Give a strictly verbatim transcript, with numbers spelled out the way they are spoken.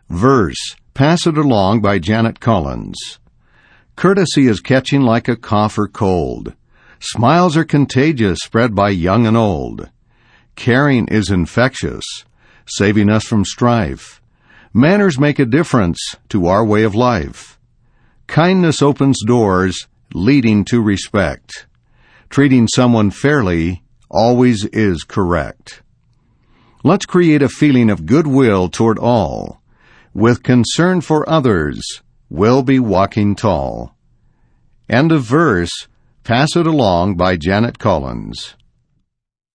Verse, Pass It Along by Janet Collins. Courtesy is catching like a cough or cold. Smiles are contagious, spread by young and old. Caring is infectious, saving us from strife. Manners make a difference to our way of life. Kindness opens doors, leading to respect. Treating someone fairly always is correct. Let's create a feeling of goodwill toward all. With concern for others, we'll be walking tall. End of verse. Pass It Along by Janet Collins.